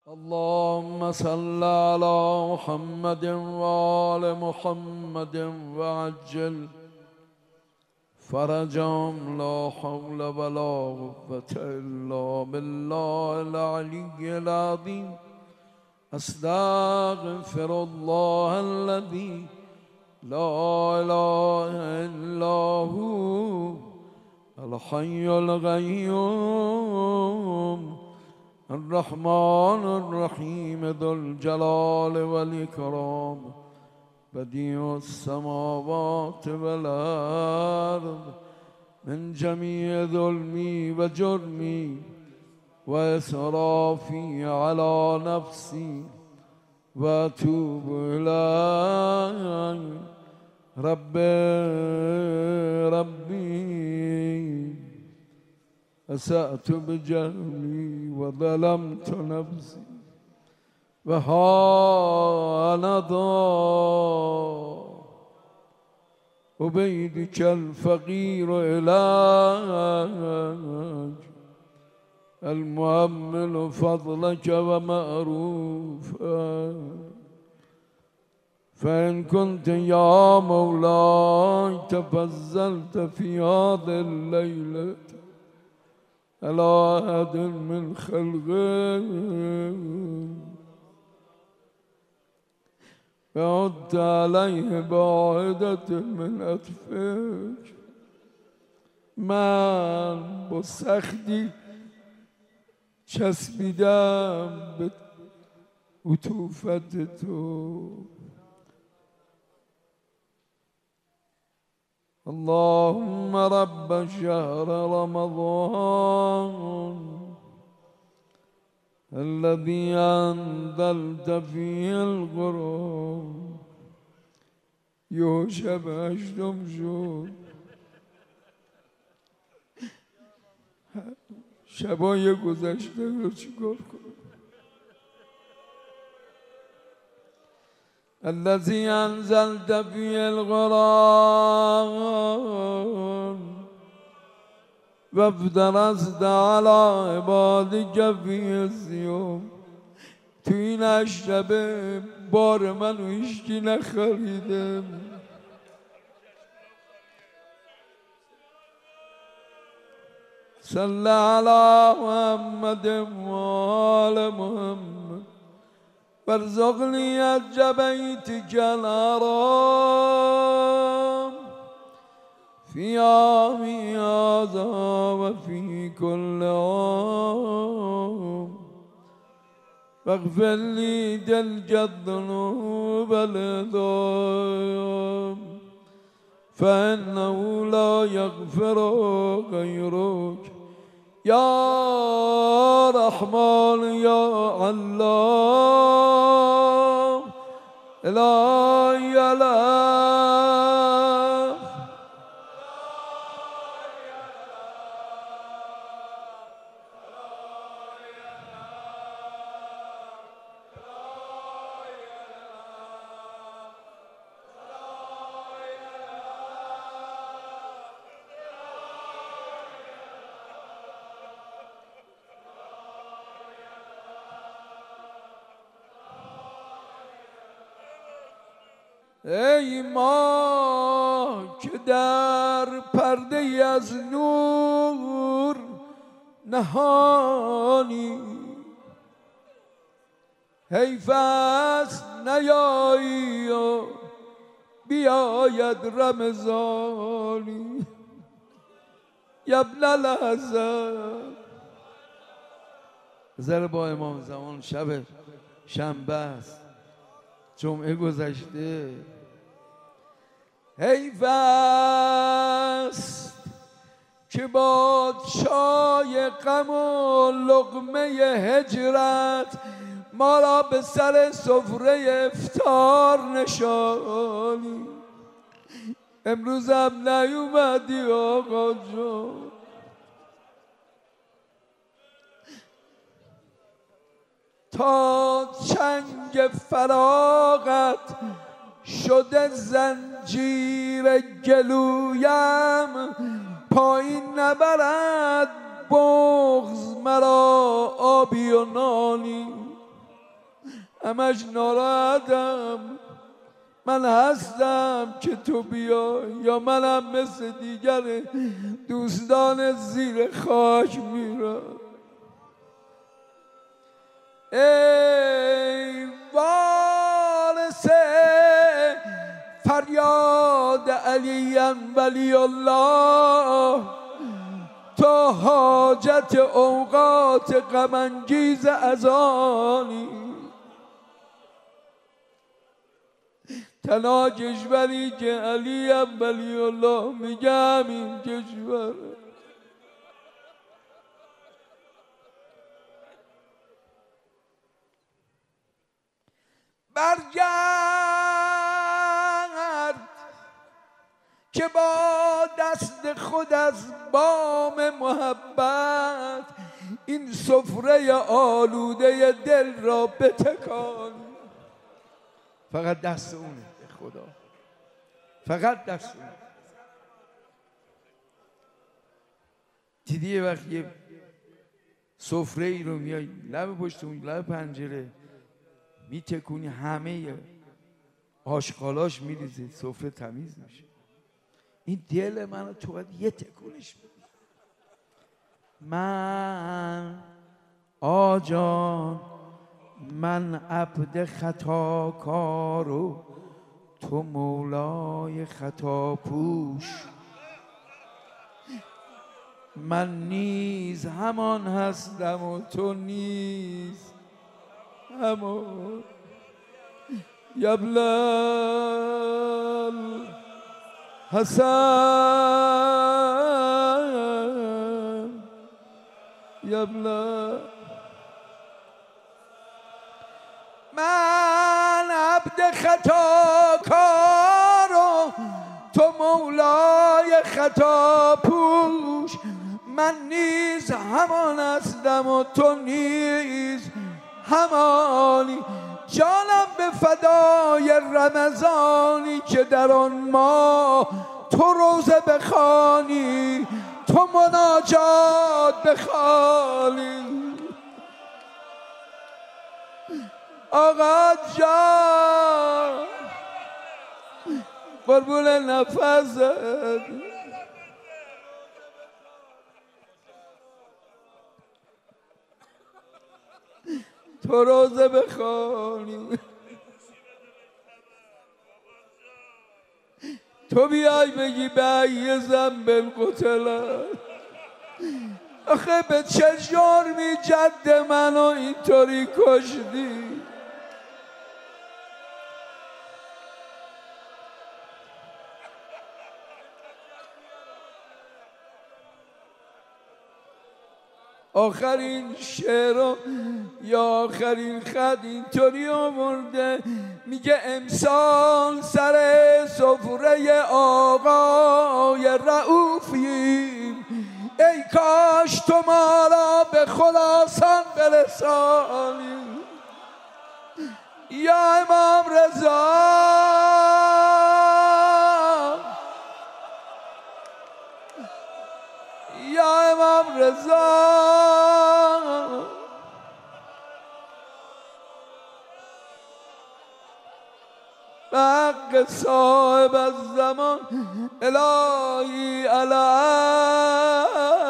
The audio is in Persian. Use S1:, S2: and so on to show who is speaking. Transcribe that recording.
S1: اللهم صل على محمد وآل محمد وعجل فرجهم لا حول ولا قوة إلا بالله العلي العظيم. أستغفر الله الذي لا إله إلا هو الحي القيوم الرحمن الرحيم ذو الجلال والإكرام بديع السماوات والأرض من جميع ظلمي وجرمي وإسرافي على نفسي وأتوب إليك. ربي أسأت بجهلي وظلمت نفسي وها أنا عبيدك الفقير إليك المؤمل فضلك ومعروفك. فإن كنت يا مولاي تفضلت في هذه الليلة على أحد من خلقك وعدت عليه بعهدة من أطفالك، من با سختی چسبیدم به عطوفت تو. اللهم رب شهر رمضان الذي أنزلت فيه القرآن. یه شب هشتم شد، شبای گذشته رو چیکار کنم؟ الذي أنزلت فيه القرآن وافترضت على عبادك فيه الصيام. تو این 8 شبه بار منو هیچکی نخریده. صل على محمد وآل محمد وارزقني حج بيتك الحرام في عامي هذا وفي كل عام واغفر لي تلك الذنوب العظام فإنه لا يغفر غيرك يا رحمن يا الله إلهي الله. ای ما که در پرده از نور نهانی، حیف است نیایی و بیاید رمضانی. یبن الحسن بذاره با امام زمان شب شنبه است، جمعه گذشته. حیف است که با چای غم و لقمه هجرت ما را به سر سفره افطار نشانی. امروز هم نیومدی آقا جان. تا چنگ فراغت شده زنجیر گلویم پایین نبرد بغض مرا آبی و نانی. همش ناراحتم. من هستم که تو بیا یا منم مثل دیگر دوستان زیر خاک میرم. ای وارث فریاد علی ولی الله، تو حاجت اوقات غم انگیز ازانی. تنها کشوری که علی ولی الله میگم این کشور. برگرد که با دست خود از بام محبت این سفره آلوده دل را بتکان. فقط دست اونه به خدا، فقط دست اونه. دیدی یه وقت یه سفره ای رو میای لب پشت اون لب پنجره میتکونی، همه آشغالاش میریزه، سفره تمیز میشه. این دل منو تو باید یه تکونش بدی. من آجان، من عبد خطاکار و تو مولای خطا پوش. من نیز همان هستم و تو نیز همان. یبلل حسن یبلل. من عبد خطاکار و تو مولای خطا پوش. من نیز همان هستم و تو نیز همانی. جانم به فدای رمضانی که در آن ماه تو روزه بخوانی، تو مناجات بخوانی. آقا جان قربون نفست، تو روزه بخوانی، تو بیای بگی به ای ذنب قتلت. آخه به چه جرمی جد منو اینطوری کشتی؟ آخرین شعر یا آخرین خط اینطوری آورده، میگه امسال سر سفره آقای رؤوفیم، ای کاش تو ما را به خراسان برسانی. یا امام رضا، یا امام رضا، به حق صاحب الزمان الهی علی